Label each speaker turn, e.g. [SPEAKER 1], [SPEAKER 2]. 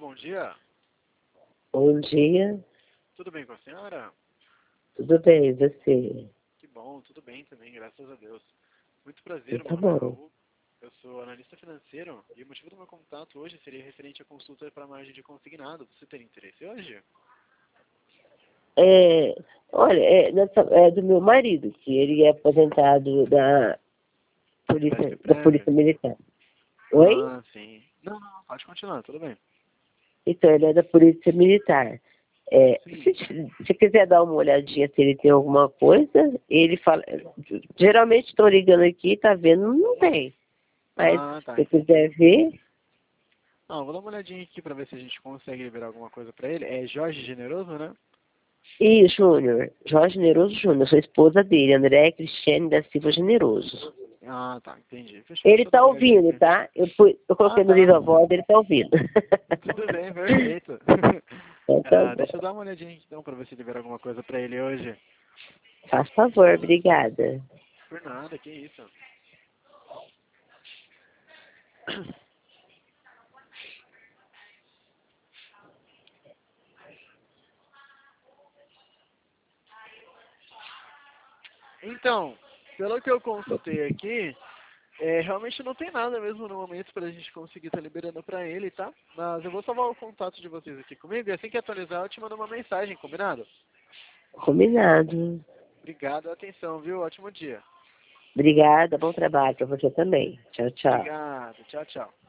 [SPEAKER 1] bom dia.
[SPEAKER 2] Bom dia,
[SPEAKER 1] Tudo bem com a senhora?
[SPEAKER 2] tudo bem, e você?
[SPEAKER 1] Que bom, tudo bem também, graças a Deus. Muito prazer,
[SPEAKER 2] Tá
[SPEAKER 1] meu nome é
[SPEAKER 2] bom.
[SPEAKER 1] Raul. Eu sou analista financeiro e o motivo do meu contato hoje seria referente à consulta para margem de consignado. Você tem interesse hoje?
[SPEAKER 2] É, olha, é do meu marido, que ele é aposentado da
[SPEAKER 1] SPPREV?
[SPEAKER 2] Polícia Militar. Oi?
[SPEAKER 1] Ah, sim. Não, não, pode continuar, tudo bem.
[SPEAKER 2] Então, ele é da Polícia Militar.
[SPEAKER 1] Sim.
[SPEAKER 2] Se quiser dar uma olhadinha se ele tem alguma coisa, ele fala. Geralmente estou ligando aqui, tá vendo? Não tem. Mas
[SPEAKER 1] Ah, tá,
[SPEAKER 2] se
[SPEAKER 1] entendi.
[SPEAKER 2] quiser ver.
[SPEAKER 1] Não, vou dar uma olhadinha aqui para ver se a gente consegue liberar alguma coisa para ele. É Jorge Generoso, né?
[SPEAKER 2] E Júnior, Jorge Generoso Júnior, sou esposa dele, André Cristiane da Silva Generoso.
[SPEAKER 1] Ah, tá, entendi. Fechou,
[SPEAKER 2] Ele
[SPEAKER 1] deixa eu dar
[SPEAKER 2] tá
[SPEAKER 1] uma olhadinha
[SPEAKER 2] ouvindo,
[SPEAKER 1] aqui.
[SPEAKER 2] tá? Eu
[SPEAKER 1] Ah,
[SPEAKER 2] coloquei no
[SPEAKER 1] tá.
[SPEAKER 2] Viva Voz, ele tá ouvindo.
[SPEAKER 1] Tudo bem, perfeito.
[SPEAKER 2] Então tá
[SPEAKER 1] Ah, deixa eu
[SPEAKER 2] bom.
[SPEAKER 1] dar uma olhadinha aqui, então, pra ver se libera alguma coisa pra ele hoje.
[SPEAKER 2] Faz favor, obrigada.
[SPEAKER 1] Por nada, que isso. Então, pelo que eu consultei aqui, realmente não tem nada mesmo no momento pra gente conseguir estar liberando pra ele, tá? Mas eu vou salvar o contato de vocês aqui comigo e assim que atualizar eu te mando uma mensagem, combinado?
[SPEAKER 2] Combinado.
[SPEAKER 1] Obrigado, atenção, viu? Ótimo dia.
[SPEAKER 2] Obrigada, bom trabalho pra você também. Tchau, tchau.
[SPEAKER 1] Obrigado, tchau, tchau.